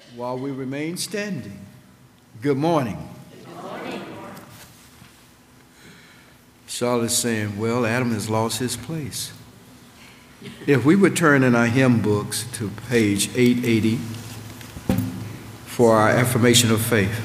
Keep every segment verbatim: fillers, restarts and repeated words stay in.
while we remain standing. Good morning. Good morning. Charlotte's saying, well, Adam has lost his place. If we would turn in our hymn books to page eight eighty for our affirmation of faith.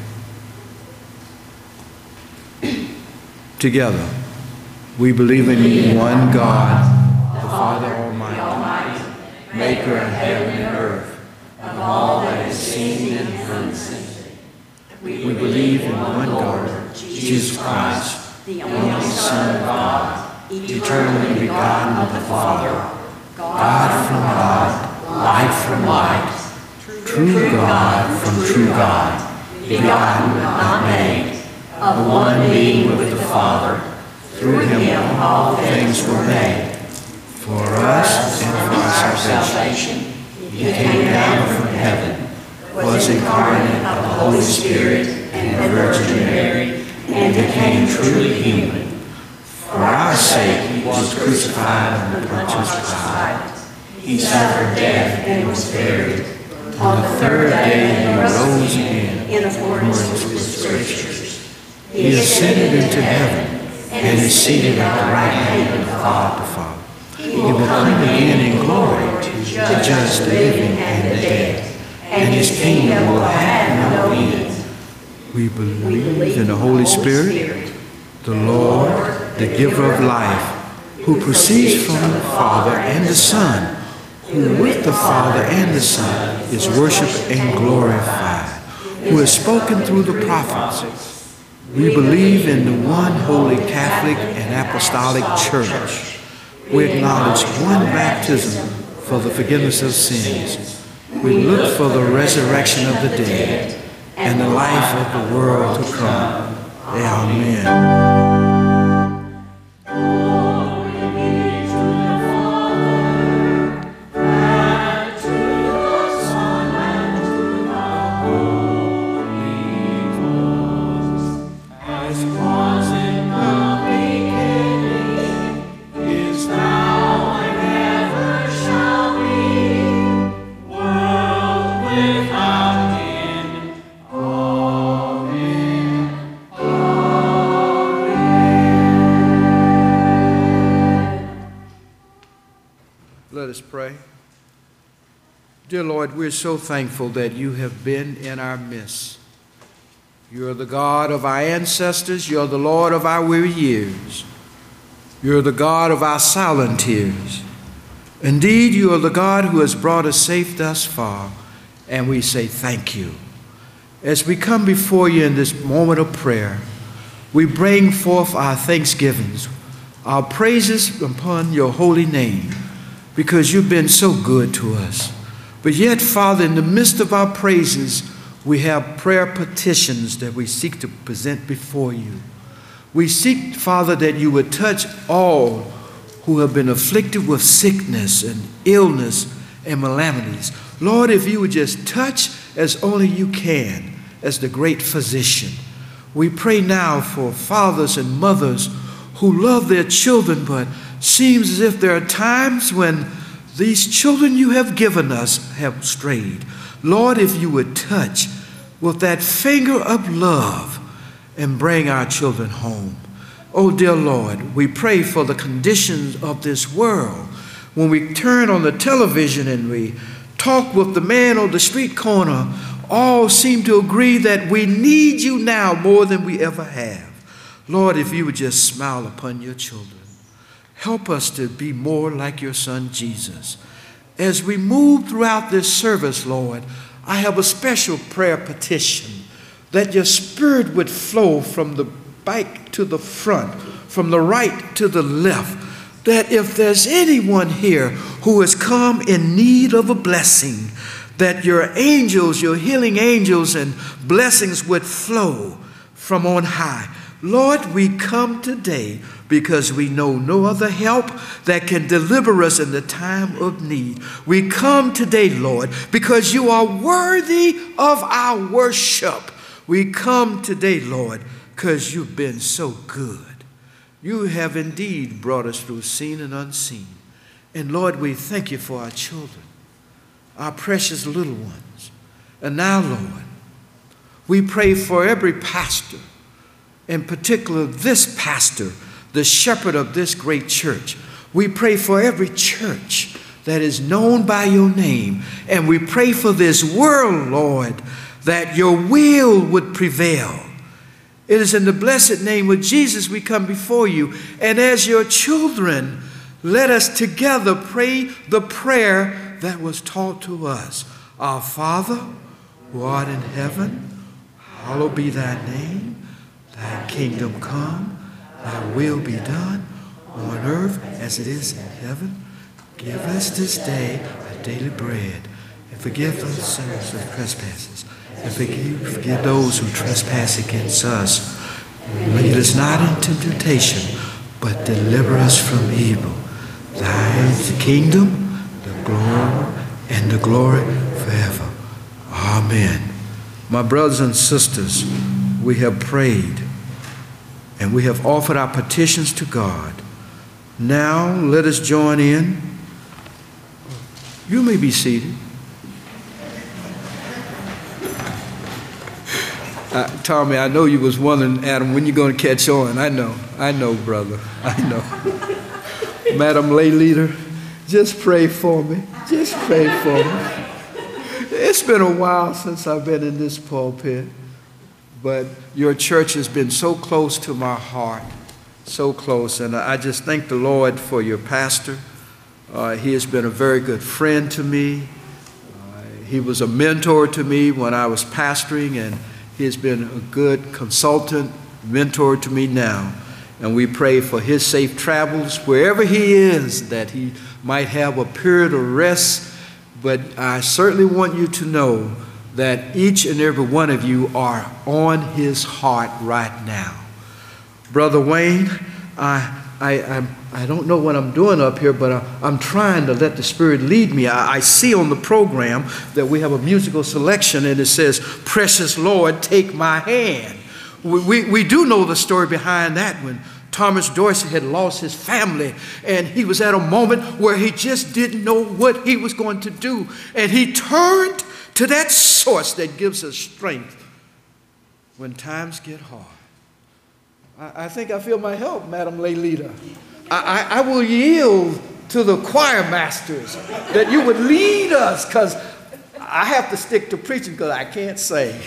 Together, we believe in one God, the Father Almighty, maker of heaven and earth, of all that is seen and unseen. We believe in one God, Jesus Christ, the only Son of God, eternally begotten of the Father, God from God, light from light, true God from true God, begotten but not made, of one being with the Father. Through him all things were made. For us and for our salvation, he came down from heaven, was incarnate of the Holy Spirit and the Virgin Mary, and became truly human. For our sake he was crucified under Pontius Pilate. He suffered death and was buried. On the third day he rose again in accordance with the Scriptures. He ascended into heaven and is seated at the right hand of God the Father. He will come again in glory to judge the living and the dead, and his kingdom will have no end. We believe in the Holy Spirit, the Lord, the giver of life, who proceeds from the Father and the Son, who with the Father and the Son is worshipped and glorified, who has spoken through the prophets. We believe in the one holy Catholic and Apostolic Church. We acknowledge one baptism for the forgiveness of sins. We look for the resurrection of the dead and the life of the world to come. Amen. Let us pray. Dear Lord, we're so thankful that you have been in our midst. You're the God of our ancestors. You're the Lord of our weary years. You're the God of our silent tears. Indeed, you are the God who has brought us safe thus far, and we say thank you. As we come before you in this moment of prayer, we bring forth our thanksgivings, our praises upon your holy name, because you've been so good to us. But yet, Father, in the midst of our praises, we have prayer petitions that we seek to present before you. We seek, Father, that you would touch all who have been afflicted with sickness and illness and calamities. Lord, if you would just touch as only you can, as the great physician. We pray now for fathers and mothers who love their children, but seems as if there are times when these children you have given us have strayed. Lord, if you would touch with that finger of love and bring our children home. Oh, dear Lord, we pray for the conditions of this world. When we turn on the television and we talk with the man on the street corner, all seem to agree that we need you now more than we ever have. Lord, if you would just smile upon your children. Help us to be more like your son, Jesus. As we move throughout this service, Lord, I have a special prayer petition that your spirit would flow from the back to the front, from the right to the left, that if there's anyone here who has come in need of a blessing, that your angels, your healing angels and blessings would flow from on high. Lord, we come today because we know no other help that can deliver us in the time of need. We come today, Lord, because you are worthy of our worship. We come today, Lord, because you've been so good. You have indeed brought us through seen and unseen. And Lord, we thank you for our children, our precious little ones. And now, Lord, we pray for every pastor, in particular this pastor, the shepherd of this great church. We pray for every church that is known by your name. And we pray for this world, Lord, that your will would prevail. It is in the blessed name of Jesus we come before you. And as your children, let us together pray the prayer that was taught to us. Our Father, who art in heaven, hallowed be thy name. Thy kingdom come, thy will be done on earth as it is in heaven. Give us this day our daily bread, and forgive us sins of trespasses, and forgive, forgive those who trespass against us. Lead us not into temptation, but deliver us from evil. Thine is the kingdom, the glory, and the glory forever. Amen. My brothers and sisters, we have prayed, and we have offered our petitions to God. Now let us join in. You may be seated. Uh, Tommy, I know you was wondering, Adam, when you going to catch on. I know, I know, brother, I know. Madam Lay Leader, just pray for me. Just pray for me. It's been a while since I've been in this pulpit, but your church has been so close to my heart, so close. And I just thank the Lord for your pastor. Uh, he has been a very good friend to me. Uh, he was a mentor to me when I was pastoring, and he has been a good consultant, mentor to me now. And we pray for his safe travels wherever he is, that he might have a period of rest. But I certainly want you to know that each and every one of you are on his heart right now. Brother Wayne, I, I, I, I don't know what I'm doing up here, but I, I'm trying to let the Spirit lead me. I, I see on the program that we have a musical selection, and it says, "Precious Lord, take my hand." We, we, we do know the story behind that when Thomas Dorsey had lost his family, and he was at a moment where he just didn't know what he was going to do. And he turned to that source that gives us strength when times get hard. I, I think I feel my help, Madam Lay Leader. I, I, I will yield to the choir masters that you would lead us, because I have to stick to preaching because I can't sing.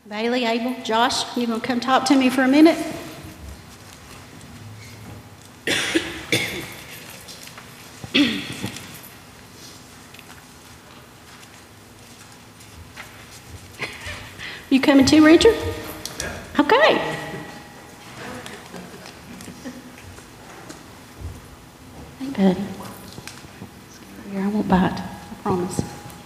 Bailey, Abel, Josh, you gonna come talk to me for a minute? You coming too, Richard? Okay. Hey, buddy. Here, I won't bite. I promise.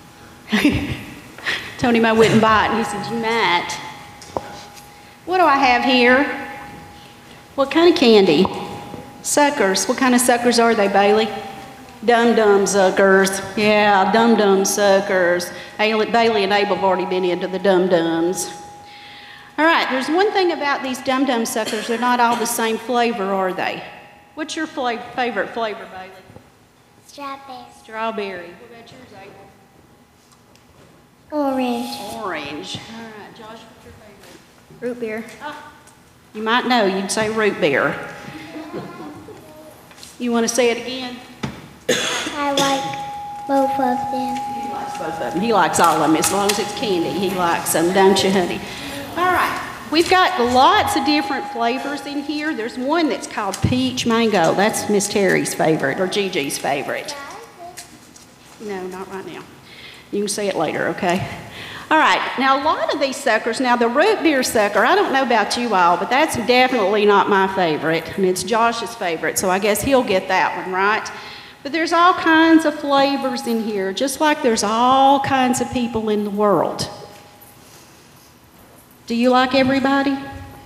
Told him I wouldn't bite, and he said, you might. What do I have here? What kind of candy? Suckers. What kind of suckers are they, Bailey? Dum-dum suckers. Yeah, dum-dum suckers. Bailey and Abel have already been into the dum-dums. All right, there's one thing about these dum-dum suckers. They're not all the same flavor, are they? What's your fla- favorite flavor, Bailey? Strawberry. Strawberry. What about yours, Abel? Orange. Orange. All right, Josh, what's your favorite? Root beer. Oh, you might know. You'd say root beer. You want to say it again? I like both of them. He likes both of them. He likes all of them. As long as it's candy, he likes them, don't you, honey? All right. We've got lots of different flavors in here. There's one that's called peach mango. That's Miss Terry's favorite, or Gigi's favorite. No, not right now. You can say it later, okay? All right, now a lot of these suckers, now the root beer sucker, I don't know about you all, but that's definitely not my favorite. I mean, it's Josh's favorite, so I guess he'll get that one, right? But there's all kinds of flavors in here, just like there's all kinds of people in the world. Do you like everybody?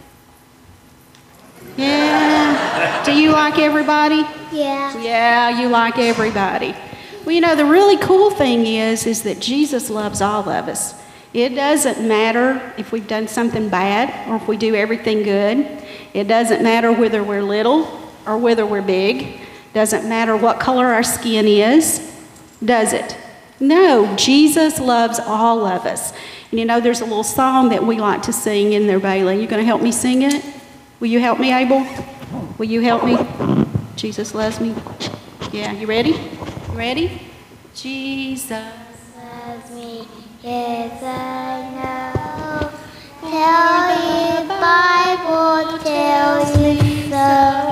Yeah. Do you like everybody? Yeah. Yeah, you like everybody. Well, you know, the really cool thing is, is that Jesus loves all of us. It doesn't matter if we've done something bad or if we do everything good. It doesn't matter whether we're little or whether we're big. Doesn't matter what color our skin is, does it? No, Jesus loves all of us. And you know, there's a little song that we like to sing in there, Bailey. You going to help me sing it? Will you help me, Abel? Will you help me? Jesus loves me. Yeah, you ready? You ready? Jesus Loves me. Yes, I know. Tell the Bible tells me so.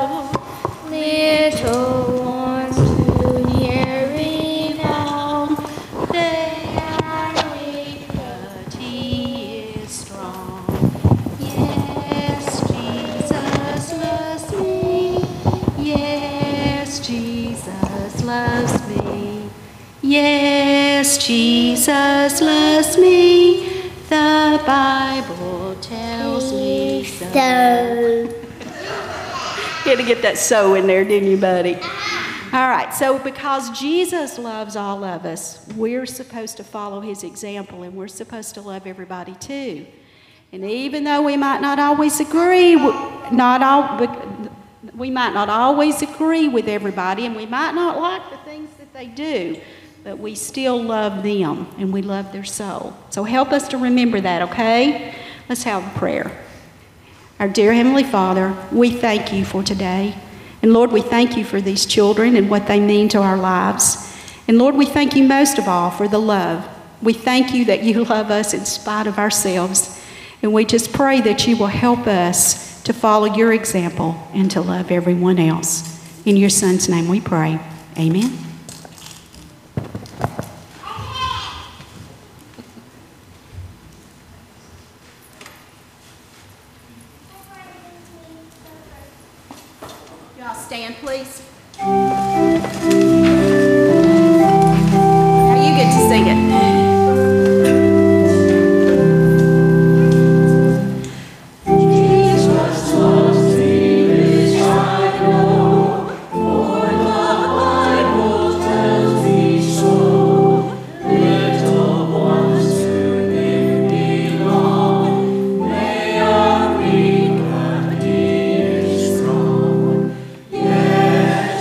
Little ones who hear it now, they are weak, but he is strong. Yes, Jesus loves me. Yes, Jesus loves me. Yes, Jesus loves me. The Bible tells me so. so. You had to get that so in there, didn't you, buddy? All right, so because Jesus loves all of us, we're supposed to follow his example, and we're supposed to love everybody too. And even though we might not always agree, not all, we might not always agree with everybody, and we might not like the things that they do, but we still love them, and we love their soul. So help us to remember that, okay? Let's have a prayer. Our dear Heavenly Father, we thank you for today. And Lord, we thank you for these children and what they mean to our lives. And Lord, we thank you most of all for the love. We thank you that you love us in spite of ourselves. And we just pray that you will help us to follow your example and to love everyone else. In your Son's name we pray. Amen. Stand, please. Now you get to sing it. Jesus loves me, this I know, for the Bible tells me so. Little ones to him belong, they are weak and he is strong. Yes.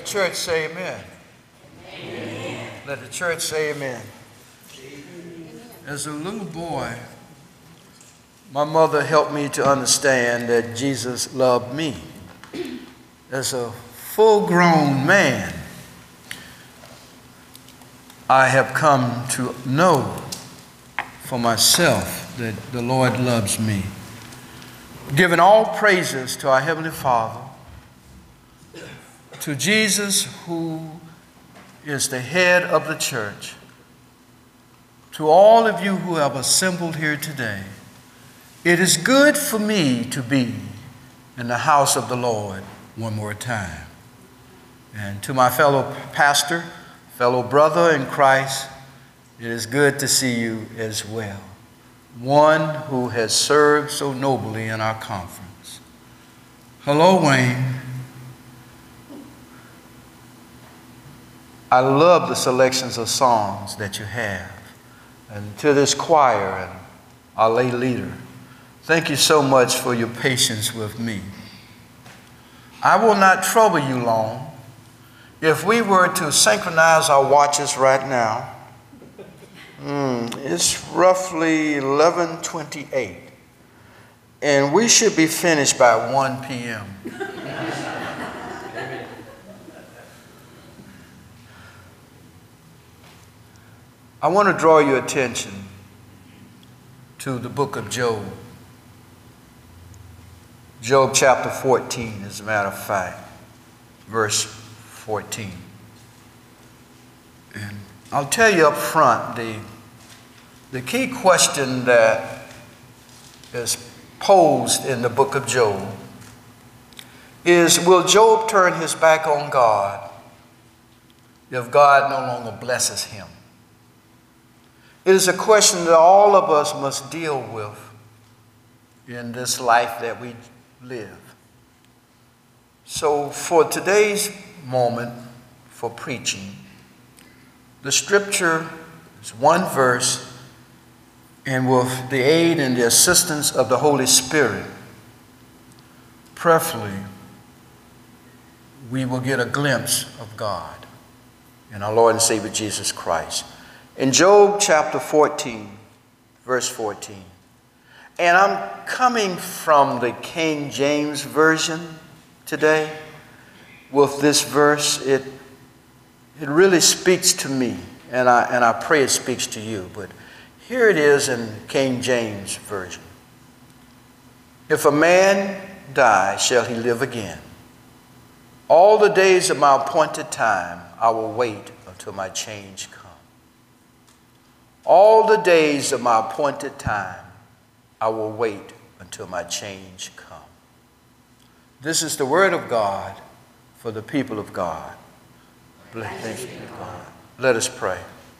church say amen. Amen. Let the church say amen. Amen. As a little boy, my mother helped me to understand that Jesus loved me. As a full-grown man, I have come to know for myself that the Lord loves me. Giving all praises to our Heavenly Father, to Jesus, who is the head of the church, to all of you who have assembled here today. It is good for me to be in the house of the Lord one more time. And to my fellow pastor, fellow brother in Christ, it is good to see you as well. One who has served so nobly in our conference. Hello, Wayne. I love the selections of songs that you have. And to this choir and our lay leader, thank you so much for your patience with me. I will not trouble you long. If we were to synchronize our watches right now, mm, it's roughly eleven twenty-eight, and we should be finished by one p m I want to draw your attention to the book of Job. Job chapter fourteen, as a matter of fact, verse fourteen. And I'll tell you up front, the, the key question that is posed in the book of Job is, will Job turn his back on God if God no longer blesses him? It is a question that all of us must deal with in this life that we live. So for today's moment for preaching, the scripture is one verse, and with the aid and the assistance of the Holy Spirit, prayerfully, we will get a glimpse of God in our Lord and Savior Jesus Christ. In Job chapter fourteen, verse fourteen, and I'm coming from the King James Version today with this verse. It, it really speaks to me, and I, and I pray it speaks to you. But here it is in King James Version. If a man die, shall he live again? All the days of my appointed time, I will wait until my change comes. All the days of my appointed time, I will wait until my change come. This is the word of God for the people of God. Thank you, God. Let us pray.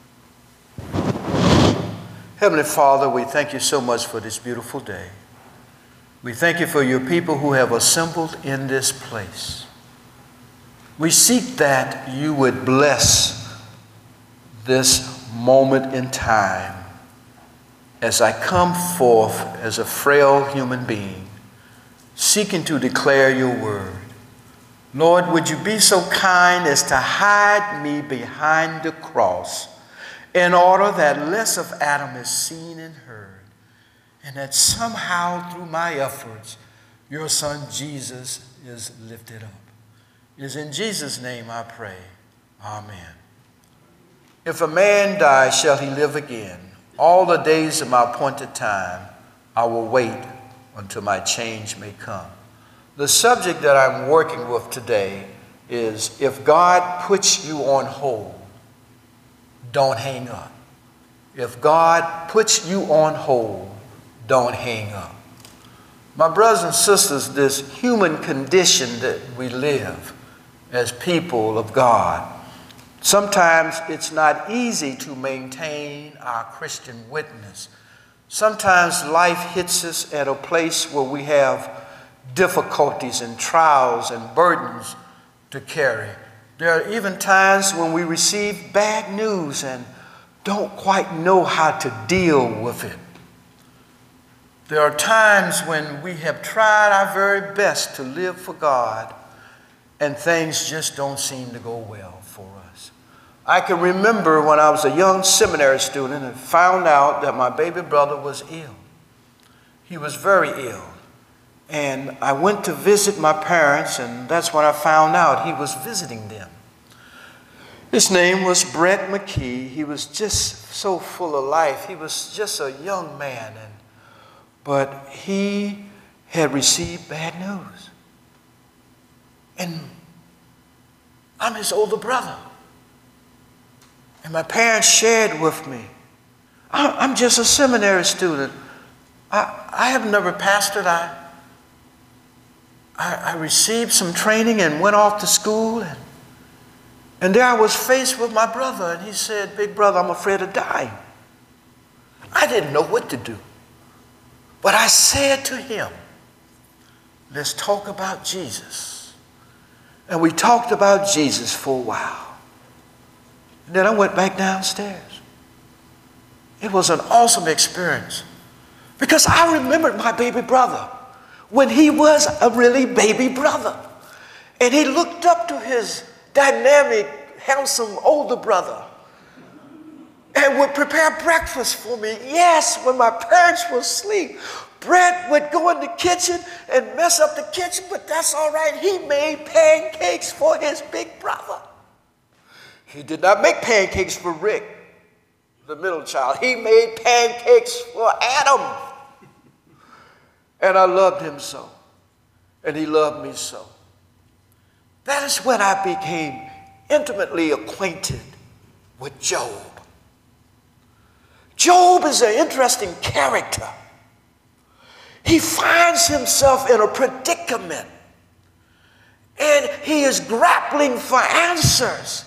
Heavenly Father, we thank you so much for this beautiful day. We thank you for your people who have assembled in this place. We seek that you would bless this moment in time as I come forth as a frail human being, seeking to declare your word. Lord, would you be so kind as to hide me behind the cross in order that less of Adam is seen and heard, and that somehow through my efforts, your son Jesus is lifted up. It is in Jesus' name I pray. Amen. If a man die, shall he live again? All the days of my appointed time, I will wait until my change may come. The subject that I'm working with today is, if God puts you on hold, don't hang up. If God puts you on hold, don't hang up. My brothers and sisters, this human condition that we live as people of God, sometimes it's not easy to maintain our Christian witness. Sometimes life hits us at a place where we have difficulties and trials and burdens to carry. There are even times when we receive bad news and don't quite know how to deal with it. There are times when we have tried our very best to live for God, and things just don't seem to go well for us. I can remember when I was a young seminary student and found out that my baby brother was ill. He was very ill. And I went to visit my parents, and that's when I found out he was visiting them. His name was Brett McKee. He was just so full of life. He was just a young man, and, but he had received bad news. And I'm his older brother. And my parents shared with me. I'm just a seminary student. I, I have never pastored. I, I, I received some training and went off to school. And, and there I was faced with my brother. And he said, "Big brother, I'm afraid of dying." I didn't know what to do. But I said to him, "Let's talk about Jesus." And we talked about Jesus for a while. And then I went back downstairs. It was an awesome experience because I remembered my baby brother when he was a really baby brother. And he looked up to his dynamic, handsome older brother and would prepare breakfast for me. Yes, when my parents were asleep, Brett would go in the kitchen and mess up the kitchen, but that's all right. He made pancakes for his big brother. He did not make pancakes for Rick, the middle child. He made pancakes for Adam. And I loved him so. And he loved me so. That is when I became intimately acquainted with Job. Job is an interesting character. He finds himself in a predicament. And he is grappling for answers.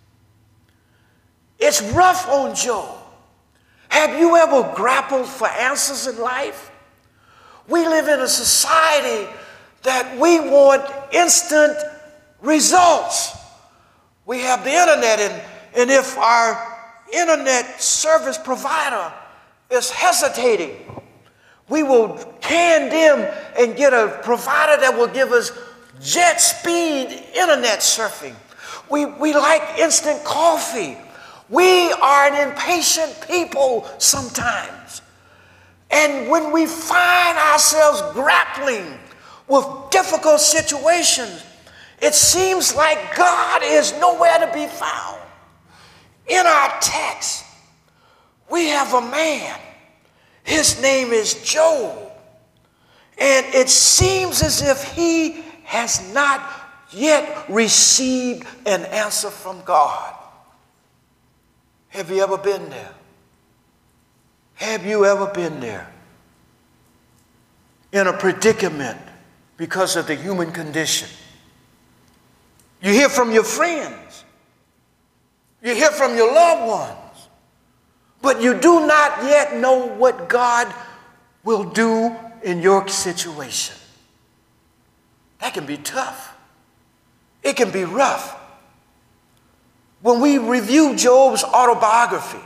It's rough on Job. Have you ever grappled for answers in life? We live in a society that we want instant results. We have the internet, and, and if our internet service provider is hesitating, we will can them and get a provider that will give us jet speed internet surfing. We, we like instant coffee. We are an impatient people sometimes. And when we find ourselves grappling with difficult situations, it seems like God is nowhere to be found. In our text, we have a man. His name is Job. And it seems as if he has not yet received an answer from God. Have you ever been there? Have you ever been there? In a predicament because of the human condition. You hear from your friends. You hear from your loved ones. But you do not yet know what God will do in your situation. That can be tough. It can be rough. When we review Job's autobiography,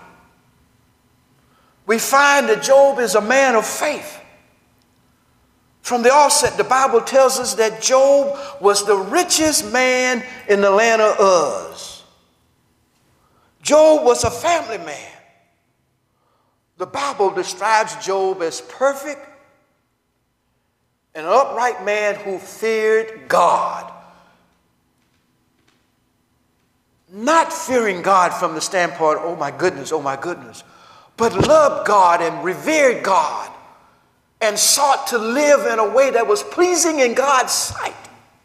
we find that Job is a man of faith. From the offset, the Bible tells us that Job was the richest man in the land of Uz. Job was a family man. The Bible describes Job as perfect, an upright man who feared God. Not fearing God from the standpoint, oh my goodness, oh my goodness, but loved God and revered God and sought to live in a way that was pleasing in God's sight.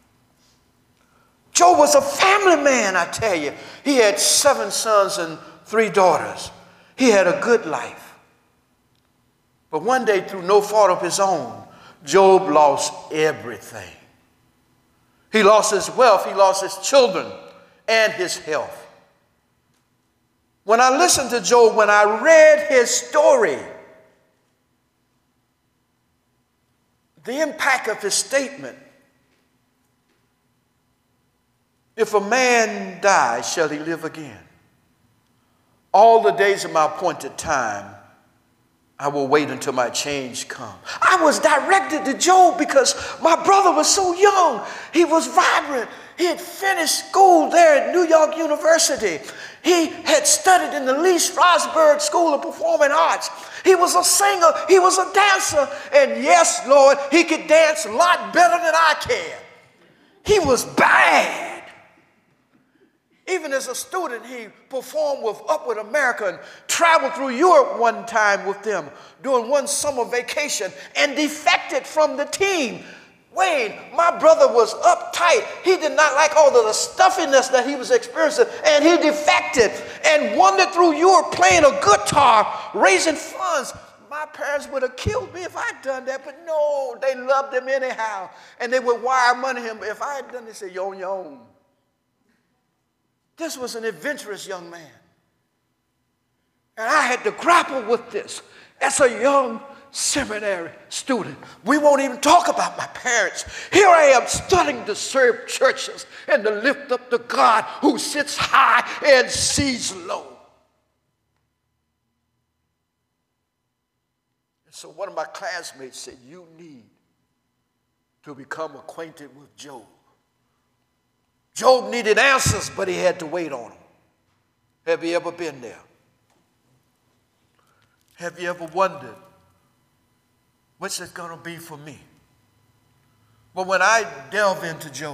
Job was a family man, I tell you. He had seven sons and three daughters. He had a good life. But one day, through no fault of his own, Job lost everything. He lost his wealth, he lost his children, and his health. When I listened to Job, when I read his story, the impact of his statement, if a man dies, shall he live again? All the days of my appointed time, I will wait until my change come. I was directed to Job because my brother was so young. He was vibrant. He had finished school there at New York University. He had studied in the Lee Strasberg School of Performing Arts. He was a singer. He was a dancer. And yes, Lord, he could dance a lot better than I can. He was bad. Even as a student, he performed with Upward America and traveled through Europe one time with them during one summer vacation and defected from the team. Wayne, my brother was uptight. He did not like all of the stuffiness that he was experiencing, and he defected and wandered through Europe playing a guitar, raising funds. My parents would have killed me if I'd done that, but no, they loved him anyhow, and they would wire money him. If I had done this, they said, you're on your own. This was an adventurous young man, and I had to grapple with this as a young seminary student. We won't even talk about my parents. Here I am studying to serve churches and to lift up the God who sits high and sees low. And so one of my classmates said, you need to become acquainted with Job. Job needed answers, but he had to wait on them. Have you ever been there? Have you ever wondered, what's it going to be for me? But when I delved into Job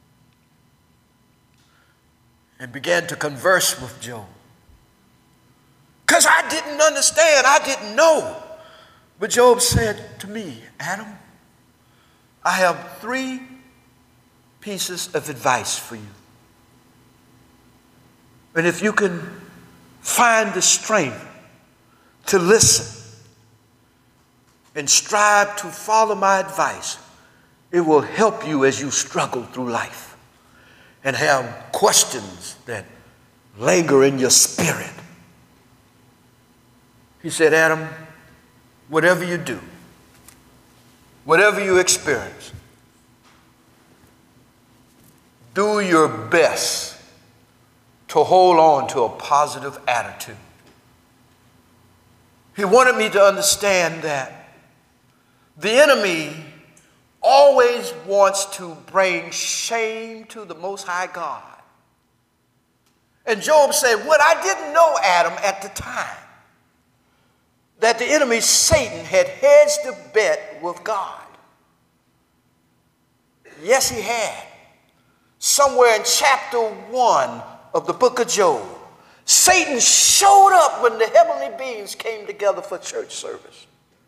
and began to converse with Job, because I didn't understand, I didn't know. But Job said to me, Adam, I have three pieces of advice for you. And if you can find the strength to listen and strive to follow my advice, it will help you as you struggle through life and have questions that linger in your spirit. He said, Adam, whatever you do, whatever you experience, do your best to hold on to a positive attitude. He wanted me to understand that the enemy always wants to bring shame to the Most High God. And Job said, what I didn't know, Adam, at the time, that the enemy, Satan, had hedged a bet with God. Yes, he had. Somewhere in chapter one of the book of Job, Satan showed up when the heavenly beings came together for church service.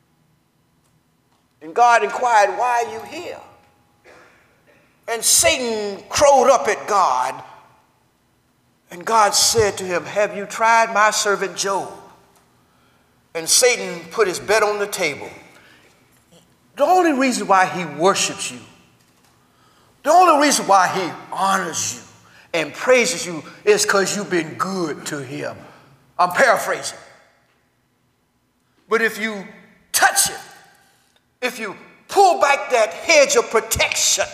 And God inquired, why are you here? And Satan crowed up at God. And God said to him, have you tried my servant Job? And Satan put his bet on the table. The only reason why he worships you, the only reason why he honors you and praises you is because you've been good to him. I'm paraphrasing. But if you touch him, if you pull back that hedge of protection,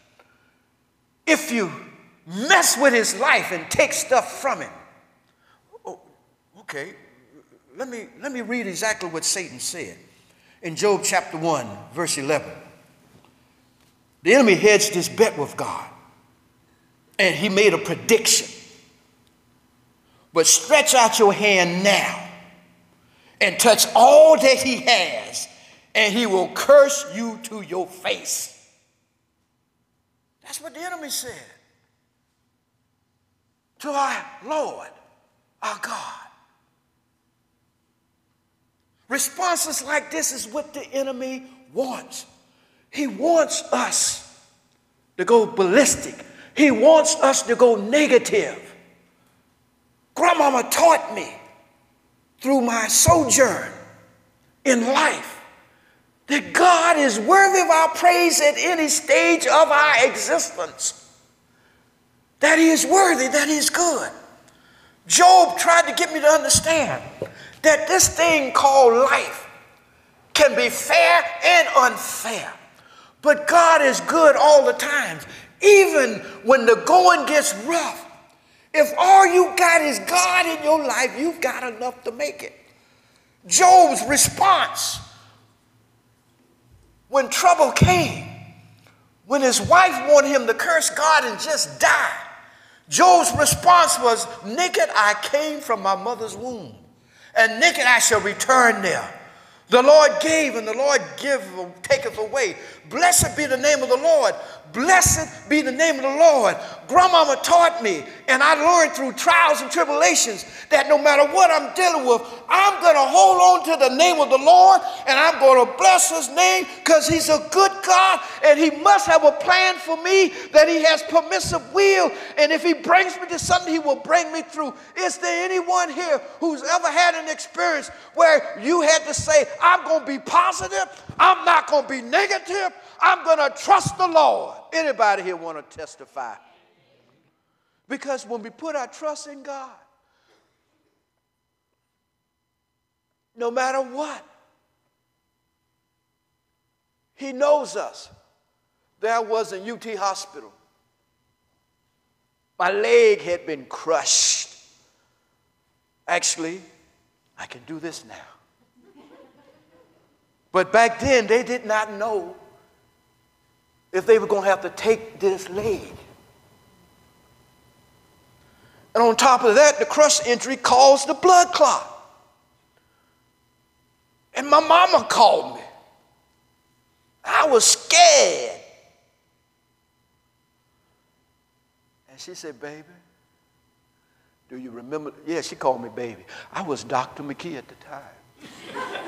if you mess with his life and take stuff from him, oh, okay, let me, let me read exactly what Satan said. In Job chapter one, verse eleven. The enemy hedged his bet with God, and he made a prediction. But stretch out your hand now and touch all that he has, and he will curse you to your face. That's what the enemy said to our Lord, our God. Responses like this is what the enemy wants. He wants us to go ballistic. He wants us to go negative. Grandmama taught me through my sojourn in life that God is worthy of our praise at any stage of our existence. That he is worthy, that he is good. Job tried to get me to understand that this thing called life can be fair and unfair. But God is good all the time. Even when the going gets rough, if all you got is God in your life, you've got enough to make it. Job's response when trouble came When his wife wanted him to curse God and just die, Job's response was, naked I came from my mother's womb, and naked I shall return there. The Lord gave, and the Lord give, taketh away. Blessed be the name of the Lord. Blessed be the name of the Lord. Grandmama taught me, and I learned through trials and tribulations, that no matter what I'm dealing with, I'm going to hold on to the name of the Lord, and I'm going to bless his name, because he's a good God, and he must have a plan for me, that he has permissive will, and if he brings me to something, he will bring me through. Is there anyone here who's ever had an experience where you had to say, I'm going to be positive, I'm not going to be negative, I'm going to trust the Lord? Anybody here want to testify? Because when we put our trust in God, no matter what, he knows us. There was a U T hospital. My leg had been crushed. Actually, I can do this now. But back then, they did not know if they were going to have to take this leg. And on top of that, the crush injury caused the blood clot. And my mama called me. I was scared. And she said, baby, do you remember? Yeah, she called me baby. I was Doctor McKee at the time.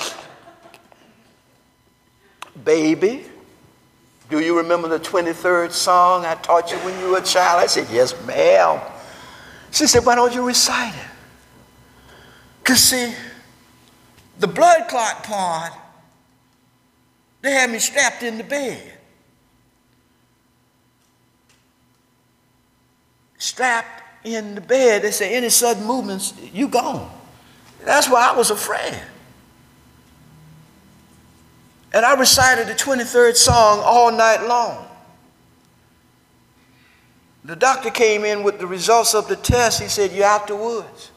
Baby, do you remember the twenty-third song I taught you when you were a child? I said, yes, ma'am. She said, why don't you recite it? Because, see, the blood clot part, they had me strapped in the bed. Strapped in the bed. They say, any sudden movements, you gone. That's why I was afraid. And I recited the twenty-third song all night long. The doctor came in with the results of the test. He said, you're out the woods.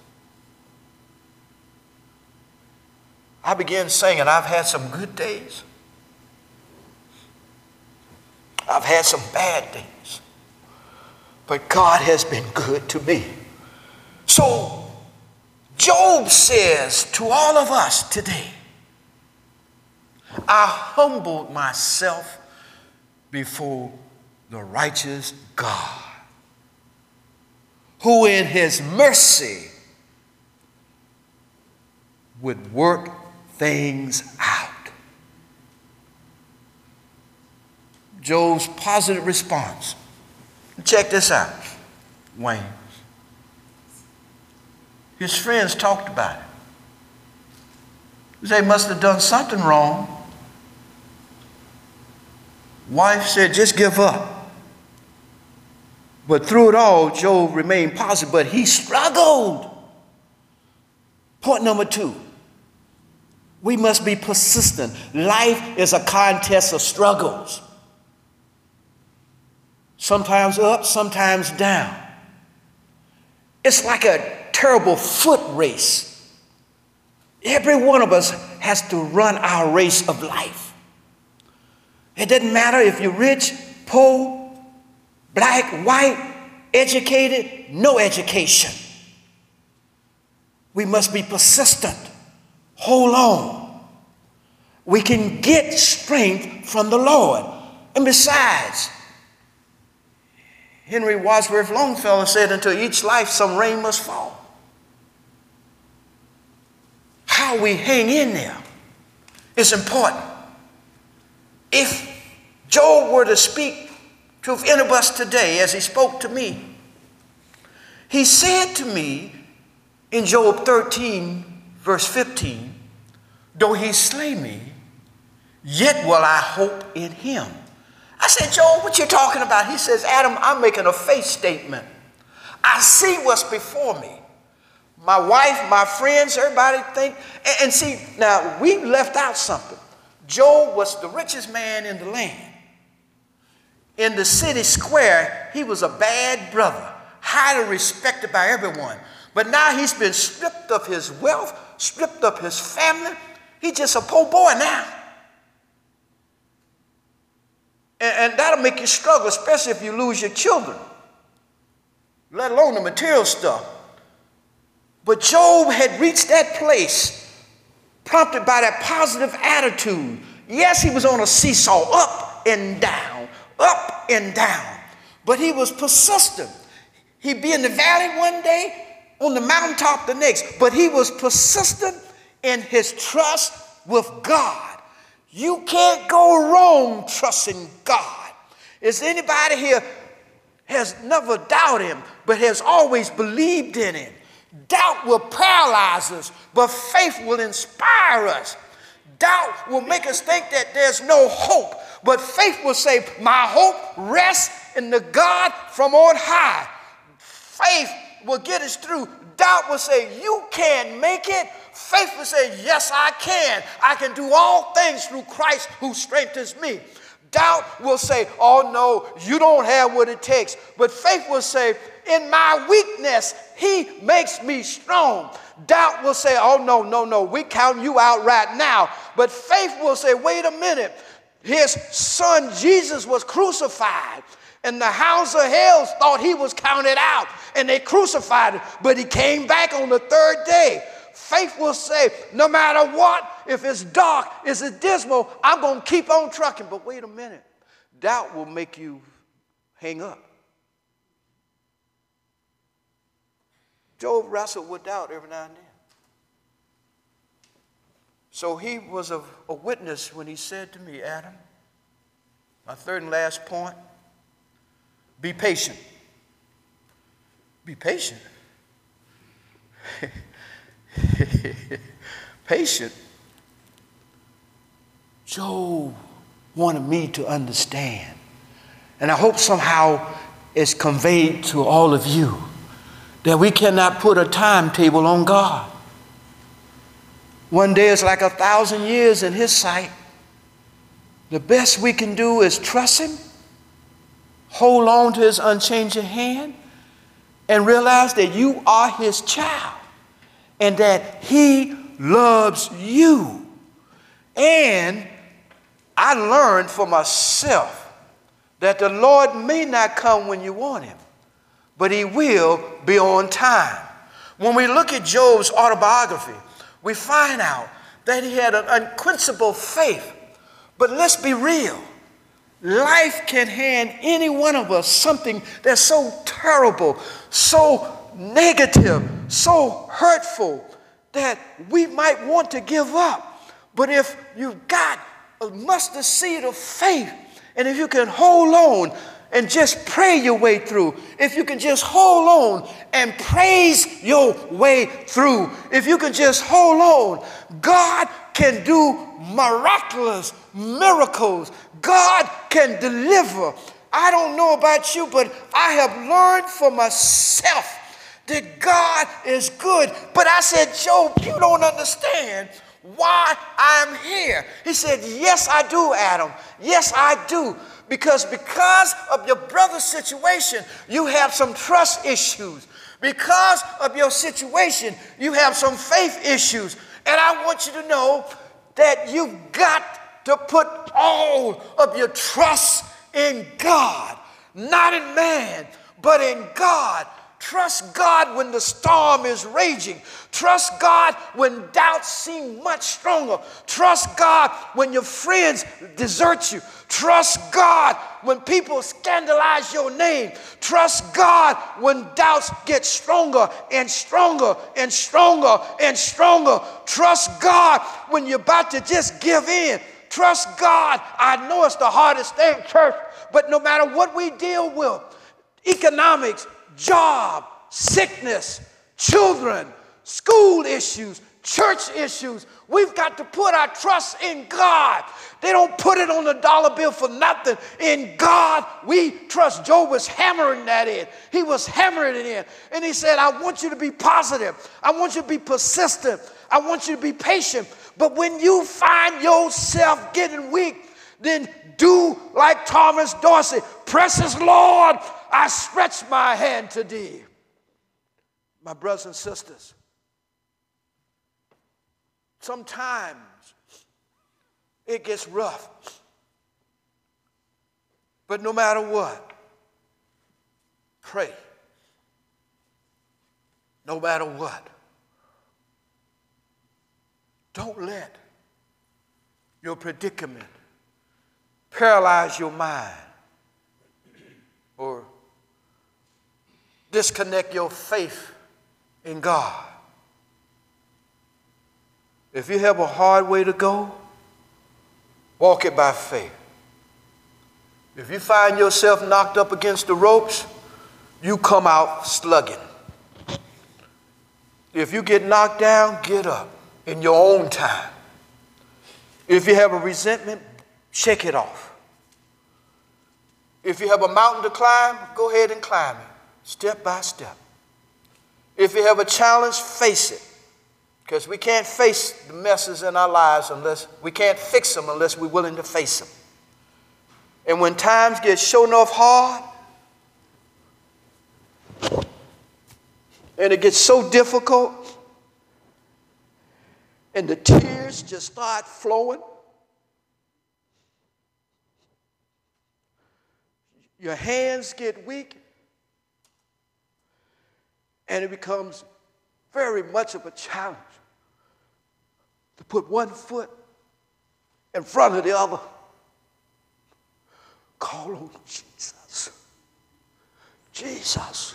I began singing. I've had some good days. I've had some bad days. But God has been good to me. So Job says to all of us today, I humbled myself before the righteous God, who in his mercy would work things out. Job's positive response. Check this out, Wayne. His friends talked about it. They must have done something wrong. Wife said, just give up. But through it all, Job remained positive, but he struggled. Point number two, we must be persistent. Life is a contest of struggles. Sometimes up, sometimes down. It's like a terrible foot race. Every one of us has to run our race of life. It doesn't matter if you're rich, poor, black, white, educated, no education. We must be persistent. Hold on. We can get strength from the Lord. And besides, Henry Wadsworth Longfellow said, until each life some rain must fall. How we hang in there is important. If Job were to speak to any of us today as he spoke to me, he said to me in Job thirteen, verse fifteen, though he slay me, yet will I hope in him. I said, Job, what you talking about? He says, Adam, I'm making a faith statement. I see what's before me. My wife, my friends, everybody think, and, and see, now we left out something. Job was the richest man in the land. In the city square, he was a bad brother, highly respected by everyone. But now he's been stripped of his wealth, stripped of his family. He's just a poor boy now. And, and that'll make you struggle, especially if you lose your children, let alone the material stuff. But Job had reached that place, prompted by that positive attitude. Yes, he was on a seesaw, up and down, up and down, but he was persistent. He'd be in the valley one day, on the mountaintop the next, but he was persistent in his trust with God. You can't go wrong trusting God. Is anybody here has never doubted him, but has always believed in him? Doubt will paralyze us, but faith will inspire us. Doubt will make us think that there's no hope, but faith will say, my hope rests in the God from on high. Faith will get us through. Doubt will say, you can't make it. Faith will say, yes, I can. I can do all things through Christ who strengthens me. Doubt will say, oh no, you don't have what it takes. But faith will say, in my weakness, he makes me strong. Doubt will say, oh no, no, no, we count you out right now. But faith will say, wait a minute. His son Jesus was crucified, and the hounds of hell thought he was counted out, and they crucified him, but he came back on the third day. Faith will say, no matter what, if it's dark, if it's dismal, I'm going to keep on trucking. But wait a minute. Doubt will make you hang up. Job wrestled with doubt every now and then. So he was a, a witness when he said to me, Adam, my third and last point, be patient. Be patient. Patient. Job wanted me to understand, and I hope somehow it's conveyed to all of you, that we cannot put a timetable on God. One day is like a thousand years in his sight. The best we can do is trust him, hold on to his unchanging hand, and realize that you are his child and that he loves you. And I learned for myself that the Lord may not come when you want him, but he will be on time. When we look at Job's autobiography, we find out that he had an unquenchable faith. But let's be real. Life can hand any one of us something that's so terrible, so negative, so hurtful that we might want to give up. But if you've got a mustard seed of faith, and if you can hold on and just pray your way through, if you can just hold on and praise your way through, if you can just hold on, God can do miraculous miracles. God can deliver. I don't know about you, but I have learned for myself that God is good. But I said, Job, you don't understand why I'm here. He said, yes, I do, Adam. Yes, I do. Because because of your brother's situation, you have some trust issues. Because of your situation, you have some faith issues. And I want you to know that you've got to put all of your trust in God. Not in man, but in God. Trust God when the storm is raging. Trust God when doubts seem much stronger. Trust God when your friends desert you. Trust God when people scandalize your name. Trust God when doubts get stronger and stronger and stronger and stronger. Trust God when you're about to just give in. Trust God. I know it's the hardest thing, church, but no matter what we deal with, economics, job, sickness, children, school issues, church issues, we've got to put our trust in God. They don't put it on the dollar bill for nothing. In God, we trust. Job was hammering that in. He was hammering it in. And he said, I want you to be positive. I want you to be persistent. I want you to be patient. But when you find yourself getting weak, then do like Thomas Dorsey. Precious Lord, I stretch my hand to thee. My brothers and sisters, sometimes it gets rough. But no matter what, pray. No matter what, don't let your predicament paralyze your mind or disconnect your faith in God. If you have a hard way to go, walk it by faith. If you find yourself knocked up against the ropes, you come out slugging. If you get knocked down, get up in your own time. If you have a resentment, shake it off. If you have a mountain to climb, go ahead and climb it, step by step. If you have a challenge, face it. Because we can't face the messes in our lives unless, we can't fix them unless we're willing to face them. And when times get sure enough hard, and it gets so difficult, and the tears just start flowing, your hands get weak, and it becomes very much of a challenge to put one foot in front of the other. Call on Jesus. Jesus.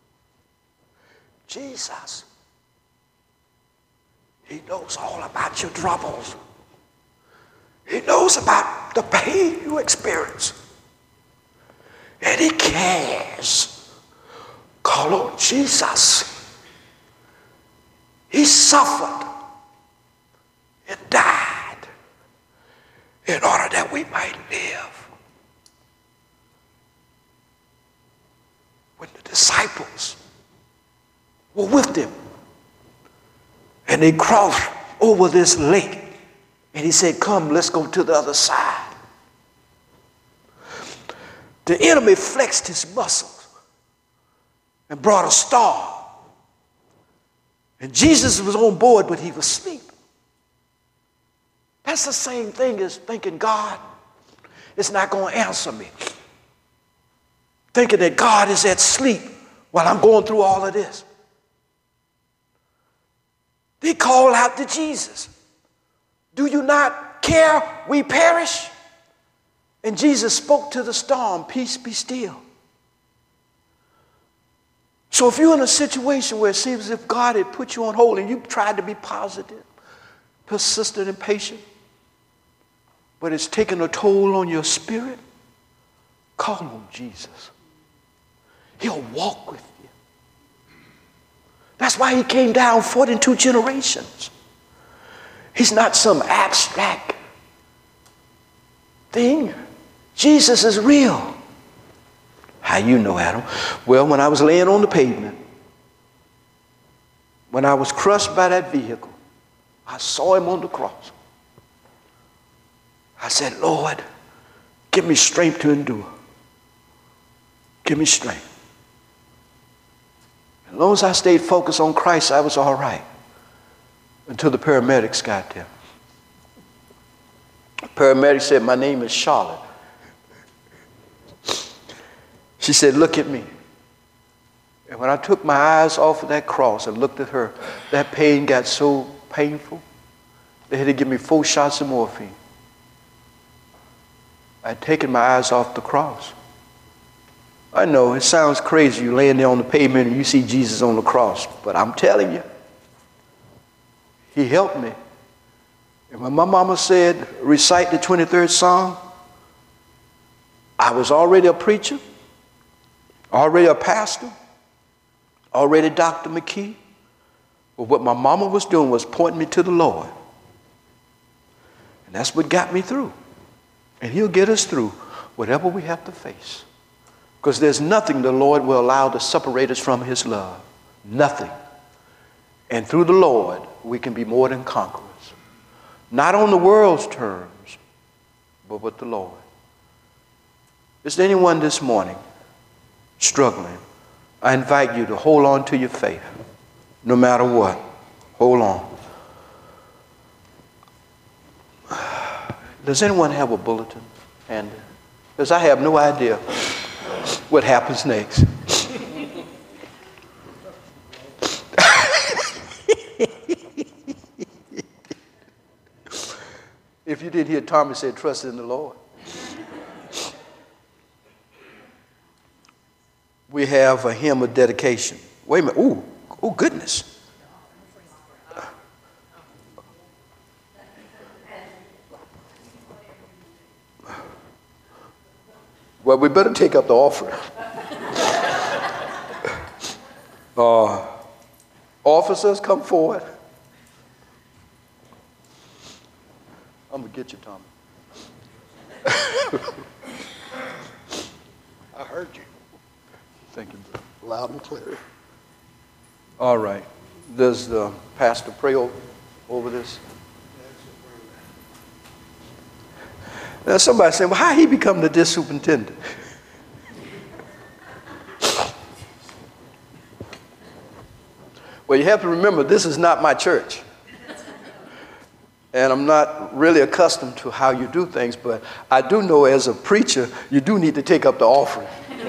Jesus. He knows all about your troubles. He knows about the pain you experience. And he cares. Call on Jesus. He suffered and died in order that we might live. When the disciples were with him and they crossed over this lake, and he said, come, let's go to the other side. The enemy flexed his muscles and brought a storm. And Jesus was on board, but he was asleep. That's the same thing as thinking God is not going to answer me. Thinking that God is at sleep while I'm going through all of this. They called out to Jesus. Do you not care we perish? And Jesus spoke to the storm, peace be still. So if you're in a situation where it seems as if God had put you on hold and you tried to be positive, persistent and patient, but it's taken a toll on your spirit, call on Jesus. He'll walk with you. That's why he came down forty-two generations. He's not some abstract thing. Jesus is real. How you know, Adam? Well, when I was laying on the pavement, when I was crushed by that vehicle, I saw him on the cross. I said, Lord, give me strength to endure. Give me strength. As long as I stayed focused on Christ, I was all right until the paramedics got there. The paramedic said, my name is Charlotte. She said, look at me. And when I took my eyes off of that cross and looked at her, that pain got so painful, they had to give me four shots of morphine. I had taken my eyes off the cross. I know it sounds crazy, you laying there on the pavement and you see Jesus on the cross, but I'm telling you, he helped me. And when my mama said, recite the twenty-third Psalm, I was already a preacher, already a pastor, already Doctor McKee. But what my mama was doing was pointing me to the Lord. And that's what got me through. And he'll get us through whatever we have to face. Because there's nothing the Lord will allow to separate us from his love. Nothing. And through the Lord, we can be more than conquerors. Not on the world's terms, but with the Lord. Is there anyone this morning struggling? I invite you to hold on to your faith, no matter what. Hold on. Does anyone have a bulletin? And because I have no idea what happens next. If you didn't hear Tommy say, trust in the Lord. We have a hymn of dedication. Wait a minute. Ooh, oh goodness. Well, we better take up the offering. uh, officers, come forward. I'm going to get you, Tommy. I heard you. Thank you, brother. Loud and clear. All right. Does the pastor pray over, over this? Now somebody said, well, how he become the district superintendent? Well, you have to remember, this is not my church. And I'm not really accustomed to how you do things, but I do know as a preacher, you do need to take up the offering.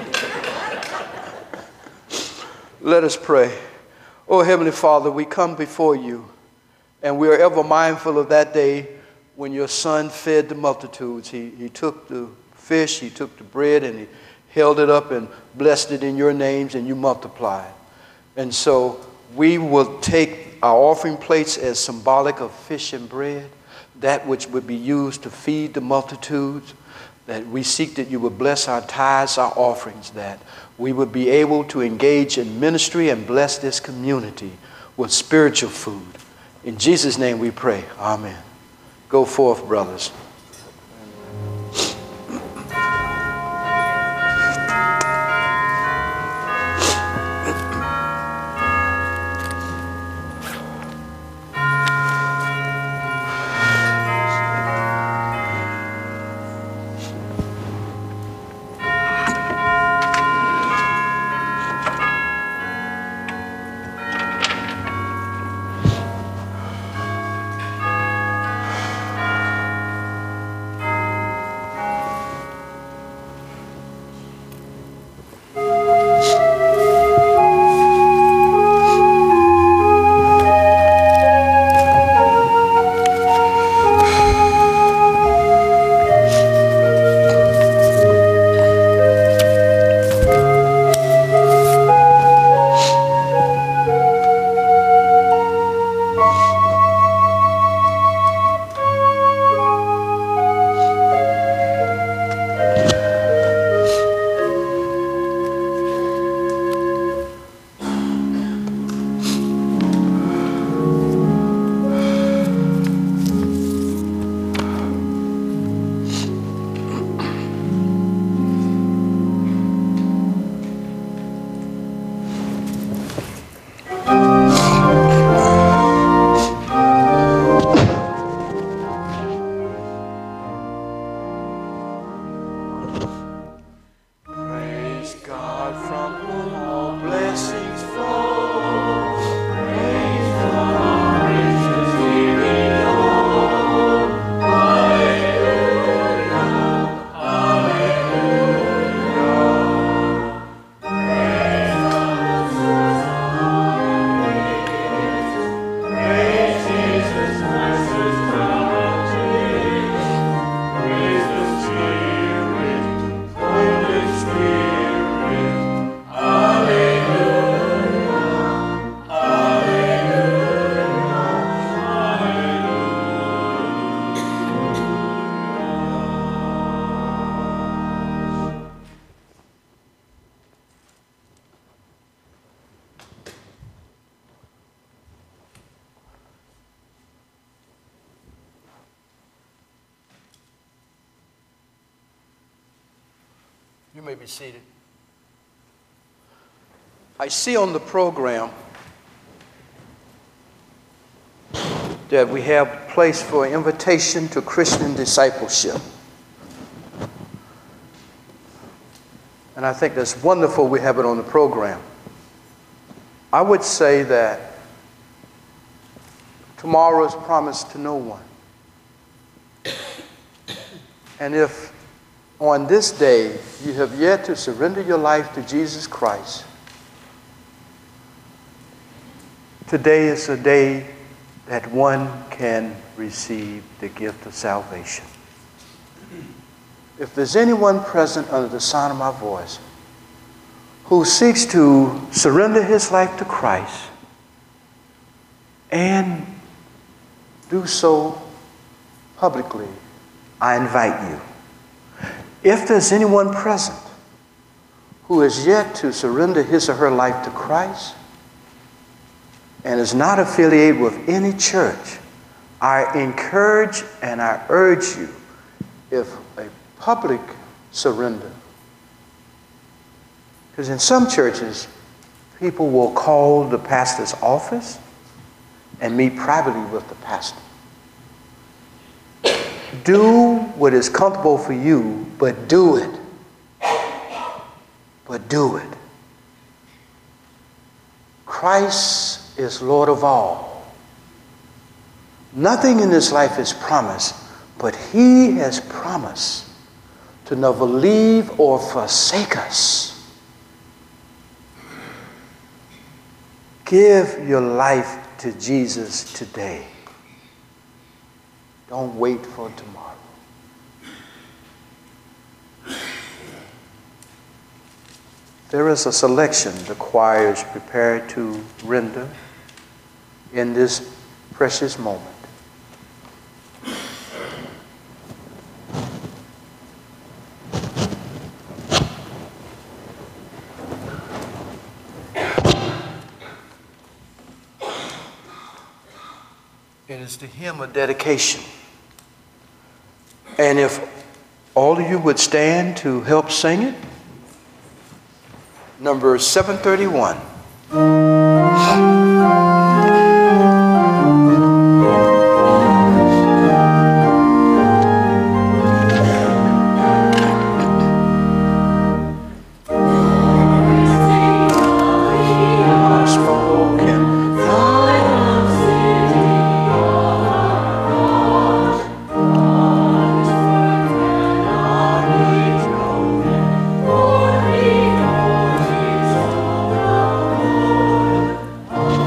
Let us pray. Oh, Heavenly Father, we come before you, and we are ever mindful of that day when your son fed the multitudes. He, he took the fish, he took the bread, and he held it up and blessed it in your names, and you multiplied. And so we will take our offering plates as symbolic of fish and bread, that which would be used to feed the multitudes, that we seek that you would bless our tithes, our offerings, that we would be able to engage in ministry and bless this community with spiritual food. In Jesus' name we pray. Amen. Go forth, brothers. You may be seated. I see on the program that we have a place for invitation to Christian discipleship. And I think that's wonderful we have it on the program. I would say that tomorrow is promised to no one. And if on this day you have yet to surrender your life to Jesus Christ, today is a day that one can receive the gift of salvation. If there's anyone present under the sound of my voice who seeks to surrender his life to Christ and do so publicly, I invite you. If there's anyone present who has yet to surrender his or her life to Christ and is not affiliated with any church, I encourage and I urge you, if a public surrender, because in some churches, people will call the pastor's office and meet privately with the pastor. Do what is comfortable for you, but do it. But do it. Christ is Lord of all. Nothing in this life is promised, but He has promised to never leave or forsake us. Give your life to Jesus today. Don't wait for tomorrow. There is a selection the choir is prepared to render in this precious moment. It is the hymn of dedication. And if all of you would stand to help sing it, number seven thirty-one. Oh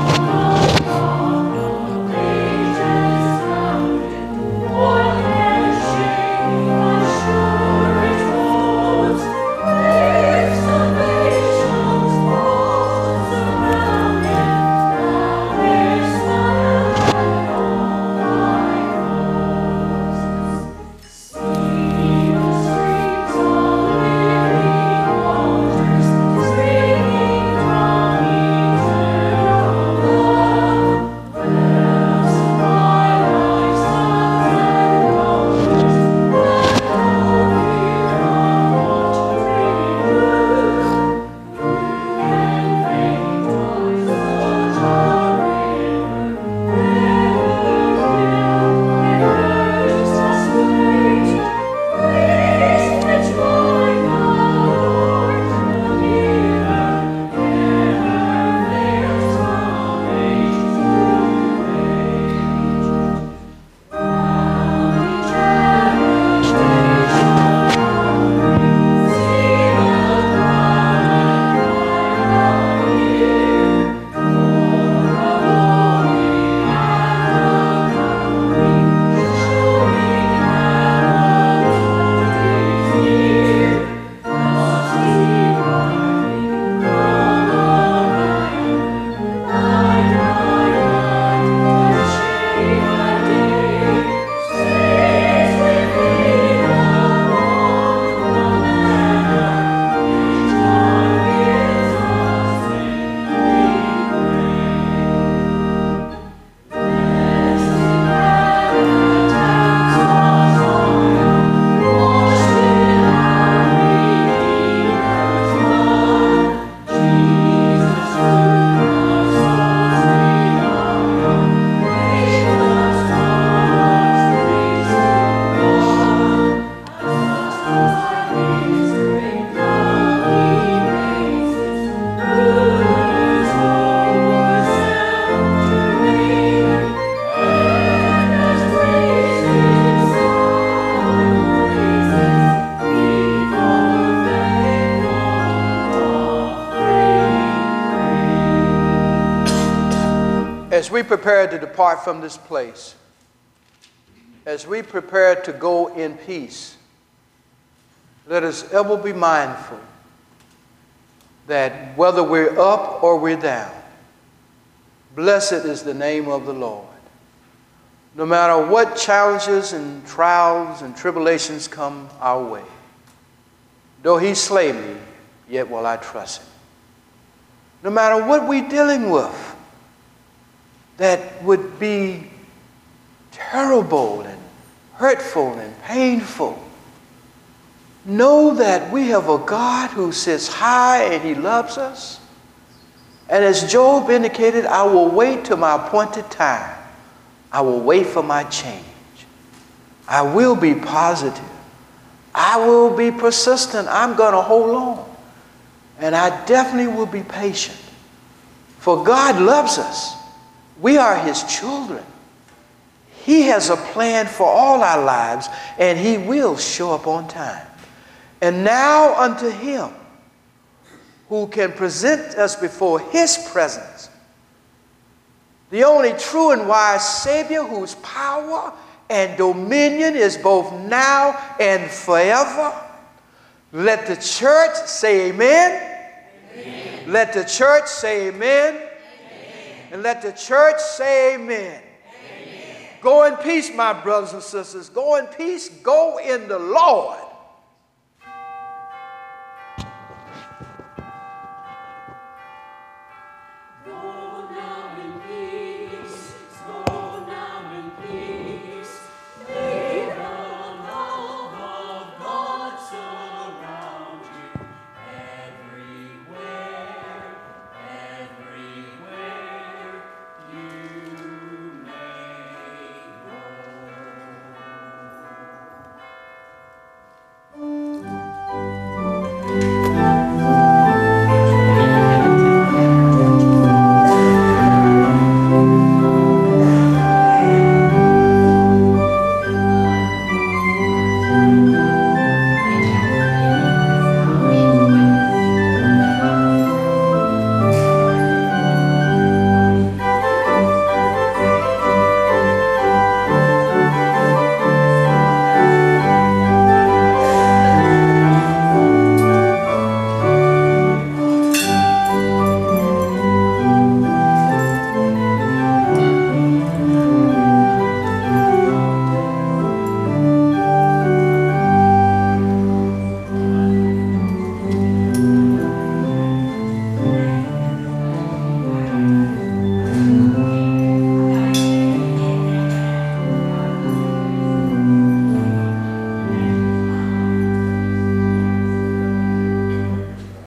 As we prepare to depart from this place, as we prepare to go in peace, let us ever be mindful that whether we're up or we're down, blessed is the name of the Lord. No matter what challenges and trials and tribulations come our way, though he slay me, yet will I trust him. No matter what we're dealing with that would be terrible and hurtful and painful, know that we have a God who sits high and he loves us. And as Job indicated, I will wait till my appointed time. I will wait for my change. I will be positive. I will be persistent. I'm going to hold on. And I definitely will be patient. For God loves us. We are his children. He has a plan for all our lives, and he will show up on time. And now unto him who can present us before his presence, the only true and wise Savior, whose power and dominion is both now and forever. Let the church say amen. Amen. Let the church say amen. Amen. And let the church say amen. Amen. Go in peace, my brothers and sisters. Go in peace. Go in the Lord.